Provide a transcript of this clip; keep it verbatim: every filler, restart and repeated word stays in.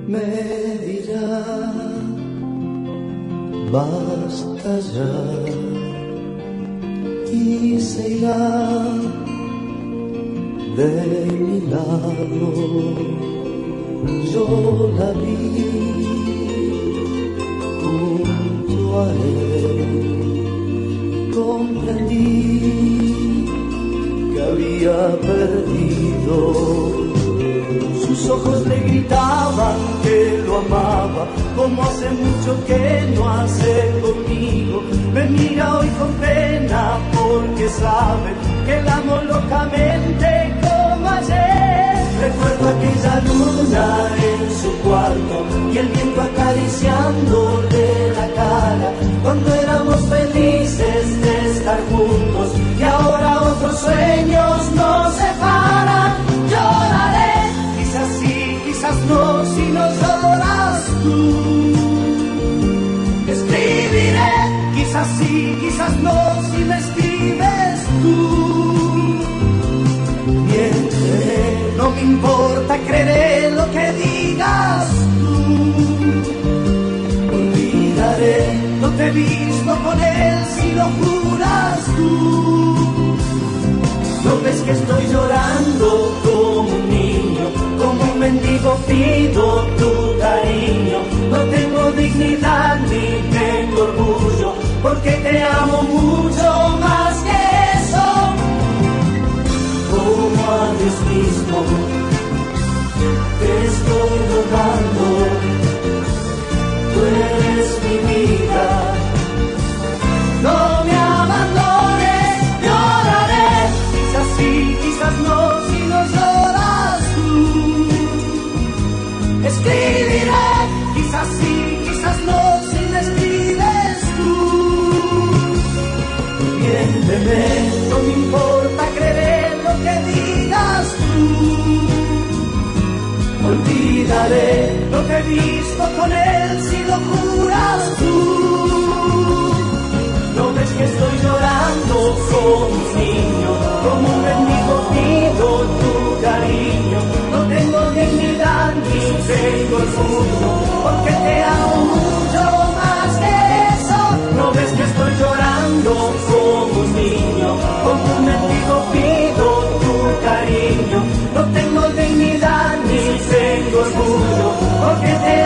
me dirá, basta ya, y se irá de mi lado. Yo la vi junto a él, comprendí que había perdido. Sus ojos le gritaban que lo amaba, como hace mucho que no hace conmigo. Me mira hoy con pena porque sabe que la amo locamente como ayer. Recuerdo aquella luna en su cuarto y el viento acariciándole la cara, cuando éramos felices de estar juntos y ahora otros sueños nos separan. Lloraré, quizás sí, quizás no, si no lloras tú. Escribiré, quizás sí, quizás no, si me escribes tú. Miénteme, no me importa, creeré lo que digas tú. Olvidaré, no te he visto con él si lo juras tú. ¿No ves que estoy llorando como un niño? Como un mendigo pido tu cariño. No tengo dignidad ni tengo orgullo, porque te amo mucho más que eso. Como a Dios mismo te estoy rogando, tú eres mi vida, no me abandones. Lloraré, quizás sí, quizás no, si no lloras tú. Escribiré, quizás sí, quizás no, si me escribes tú. Miénteme, no me importa, creeré lo que digas tú. Olvidaré, no te he visto con él si lo juras tú. ¿No ves que estoy llorando como un niño? Como un mendigo pido tu cariño. No tengo dignidad ni tengo orgullo, porque te amo mucho más que eso. ¿No ves que estoy llorando como un niño? Como un mendigo pido tu cariño. No tengo dignidad ni tengo orgullo, porque te